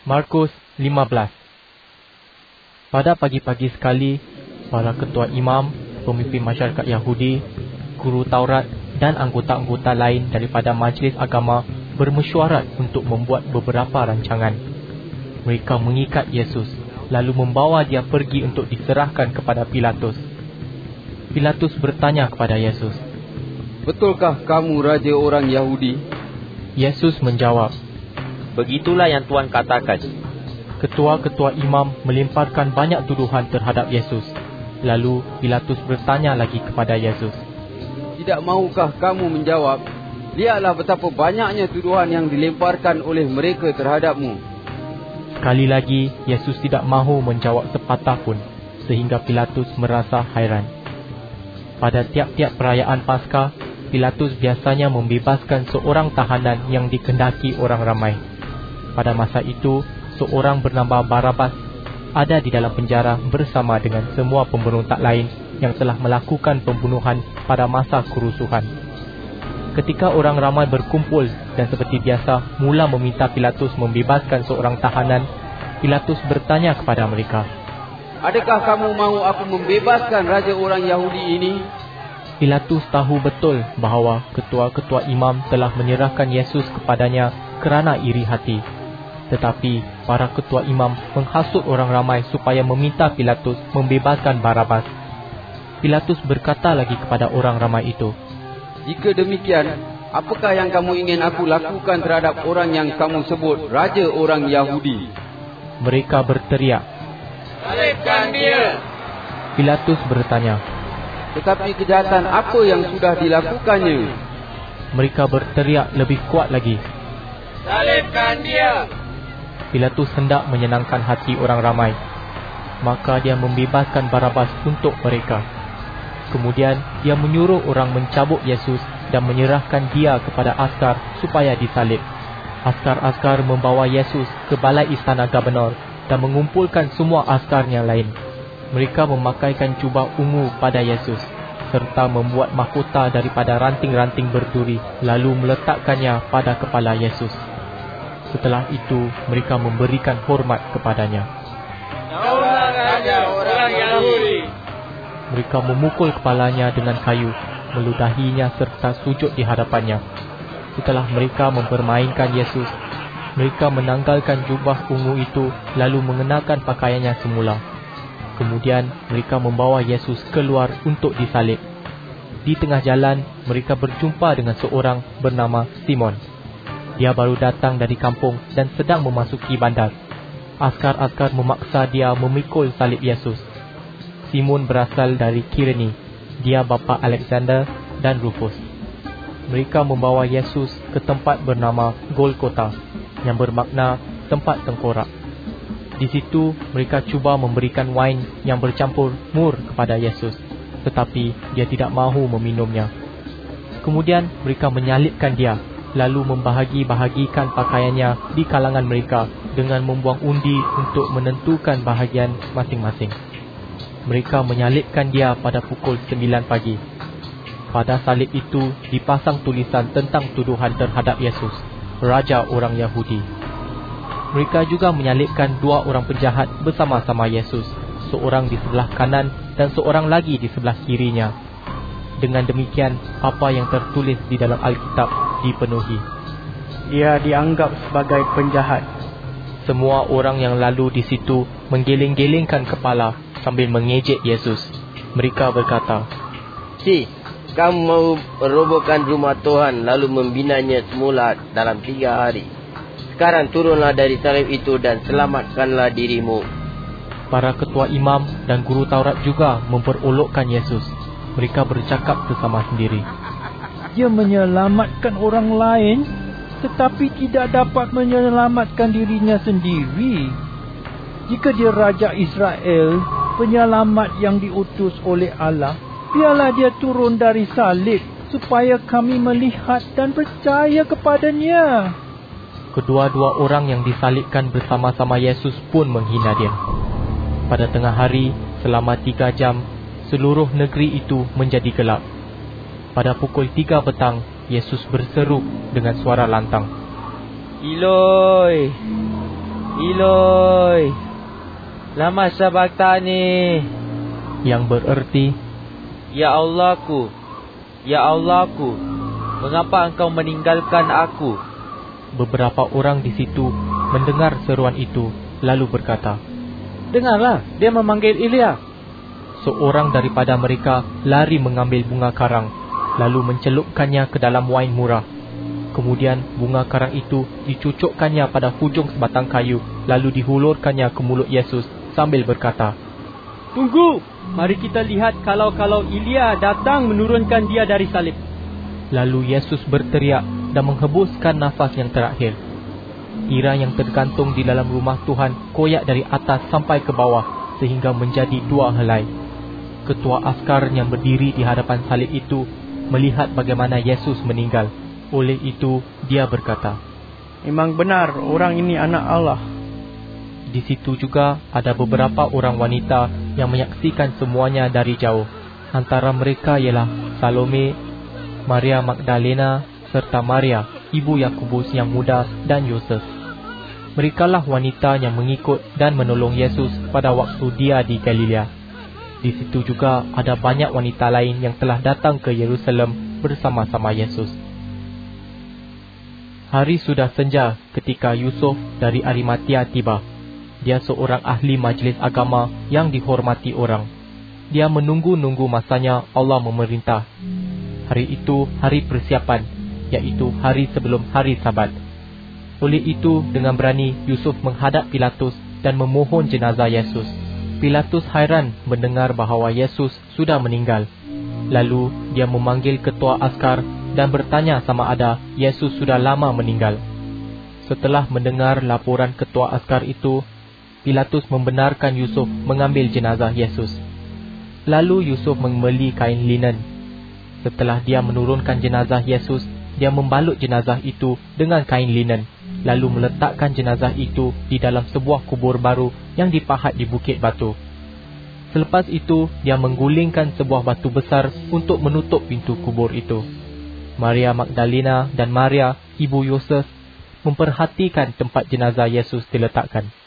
Markus 15. Pada pagi-pagi sekali, para ketua imam, pemimpin masyarakat Yahudi, guru Taurat dan anggota-anggota lain daripada majlis agama bermesyuarat untuk membuat beberapa rancangan. Mereka mengikat Yesus, lalu membawa dia pergi untuk diserahkan kepada Pilatus. Pilatus bertanya kepada Yesus, "Betulkah kamu raja orang Yahudi?" Yesus menjawab, "Begitulah yang Tuan katakan." Ketua-ketua imam melemparkan banyak tuduhan terhadap Yesus. Lalu Pilatus bertanya lagi kepada Yesus, "Tidak mahukah kamu menjawab? Lihatlah betapa banyaknya tuduhan yang dilemparkan oleh mereka terhadapmu." Sekali lagi, Yesus tidak mahu menjawab sepatah pun, sehingga Pilatus merasa hairan. Pada tiap-tiap perayaan Paskah, Pilatus biasanya membebaskan seorang tahanan yang dikehendaki orang ramai. Pada masa itu, seorang bernama Barabas ada di dalam penjara bersama dengan semua pemberontak lain yang telah melakukan pembunuhan pada masa kerusuhan. Ketika orang ramai berkumpul dan seperti biasa mula meminta Pilatus membebaskan seorang tahanan, Pilatus bertanya kepada mereka, "Adakah kamu mahu aku membebaskan raja orang Yahudi ini?" Pilatus tahu betul bahawa ketua-ketua imam telah menyerahkan Yesus kepadanya kerana iri hati. Tetapi para ketua imam menghasut orang ramai supaya meminta Pilatus membebaskan Barabas. Pilatus berkata lagi kepada orang ramai itu, "Jika demikian, apakah yang kamu ingin aku lakukan terhadap orang yang kamu sebut raja orang Yahudi?" Mereka berteriak, "Salibkan dia!" Pilatus bertanya, "Tetapi kejahatan apa yang sudah dilakukannya?" Mereka berteriak lebih kuat lagi, "Salibkan dia!" Pilatus hendak menyenangkan hati orang ramai, maka dia membebaskan Barabas untuk mereka. Kemudian dia menyuruh orang mencabut Yesus dan menyerahkan dia kepada askar supaya disalib. Askar-askar membawa Yesus ke balai istana gubernur dan mengumpulkan semua askar yang lain. Mereka memakaikan jubah ungu pada Yesus serta membuat mahkota daripada ranting-ranting berduri, lalu meletakkannya pada kepala Yesus. Setelah itu, mereka memberikan hormat kepadanya. "Daulah raja orang Yahudi!" Mereka memukul kepalanya dengan kayu, meludahinya serta sujud di hadapannya. Setelah mereka mempermainkan Yesus, mereka menanggalkan jubah ungu itu lalu mengenakan pakaiannya semula. Kemudian mereka membawa Yesus keluar untuk disalib. Di tengah jalan, mereka berjumpa dengan seorang bernama Simon. Dia baru datang dari kampung dan sedang memasuki bandar. Askar-askar memaksa dia memikul salib Yesus. Simon berasal dari Kirene. Dia bapa Alexander dan Rufus. Mereka membawa Yesus ke tempat bernama Golgota, yang bermakna tempat tengkorak. Di situ mereka cuba memberikan wain yang bercampur mur kepada Yesus, tetapi dia tidak mahu meminumnya. Kemudian mereka menyalibkan dia, lalu membahagi-bahagikan pakaiannya di kalangan mereka dengan membuang undi untuk menentukan bahagian masing-masing. Mereka menyalibkan dia pada pukul 9 pagi. Pada salib itu dipasang tulisan tentang tuduhan terhadap Yesus, raja orang Yahudi. Mereka juga menyalibkan dua orang penjahat bersama-sama Yesus, seorang di sebelah kanan dan seorang lagi di sebelah kirinya. Dengan demikian, apa yang tertulis di dalam Alkitab dipenuhi. Dia dianggap sebagai penjahat. Semua orang yang lalu di situ menggeleng-gelengkan kepala sambil mengejek Yesus. Mereka berkata, Kamu mahu merobohkan rumah Tuhan lalu membinanya semula dalam 3 hari. Sekarang turunlah dari salib itu dan selamatkanlah dirimu." Para ketua imam dan guru Taurat juga memperolokkan Yesus. Mereka bercakap bersama sendiri, Dia menyelamatkan orang lain, tetapi tidak dapat menyelamatkan dirinya sendiri. Jika dia Raja Israel, penyelamat yang diutus oleh Allah, biarlah dia turun dari salib, supaya kami melihat dan percaya kepadanya. Kedua-dua orang yang disalibkan bersama-sama Yesus pun menghina dia. Pada tengah hari, selama 3 jam, seluruh negeri itu menjadi gelap. Pada pukul 3 petang, Yesus berseru dengan suara lantang, Eloi, Eloi, lama sabachthani, yang bererti, Ya Allahku, mengapa engkau meninggalkan aku? Beberapa orang di situ mendengar seruan itu, lalu berkata, Dengarlah, dia memanggil Elia. Seorang daripada mereka lari mengambil bunga karang, lalu mencelupkannya ke dalam wain murah. Kemudian bunga karang itu dicucukkannya pada hujung sebatang kayu, lalu dihulurkannya ke mulut Yesus sambil berkata, Tunggu, mari kita lihat kalau Elia datang menurunkan dia dari salib. Lalu Yesus berteriak dan menghembuskan nafas yang terakhir. Tirai yang tergantung di dalam rumah Tuhan koyak dari atas sampai ke bawah sehingga menjadi 2 helai. Ketua askar yang berdiri di hadapan salib itu melihat bagaimana Yesus meninggal. Oleh itu dia berkata, Memang benar orang ini anak Allah. Di situ juga ada beberapa orang wanita yang menyaksikan semuanya dari jauh. Antara mereka ialah Salome, Maria Magdalena serta Maria, ibu Yakobus yang muda dan Yoses. Merekalah wanita yang mengikut dan menolong Yesus pada waktu dia di Galilea. Di situ juga ada banyak wanita lain yang telah datang ke Yerusalem bersama-sama Yesus. Hari sudah senja ketika Yusuf dari Arimatia tiba. Dia seorang ahli majlis agama yang dihormati orang. Dia menunggu-nunggu masanya Allah memerintah. Hari itu hari persiapan, iaitu hari sebelum hari Sabat. Oleh itu, dengan berani Yusuf menghadap Pilatus dan memohon jenazah Yesus. Pilatus hairan mendengar bahawa Yesus sudah meninggal. Lalu dia memanggil ketua askar dan bertanya sama ada Yesus sudah lama meninggal. Setelah mendengar laporan ketua askar itu, Pilatus membenarkan Yusuf mengambil jenazah Yesus. Lalu Yusuf membeli kain linen. Setelah dia menurunkan jenazah Yesus, dia membalut jenazah itu dengan kain linen, lalu meletakkan jenazah itu di dalam sebuah kubur baru yang dipahat di bukit batu. Selepas itu, dia menggulingkan sebuah batu besar untuk menutup pintu kubur itu. Maria Magdalena dan Maria, ibu Yoses, memperhatikan tempat jenazah Yesus diletakkan.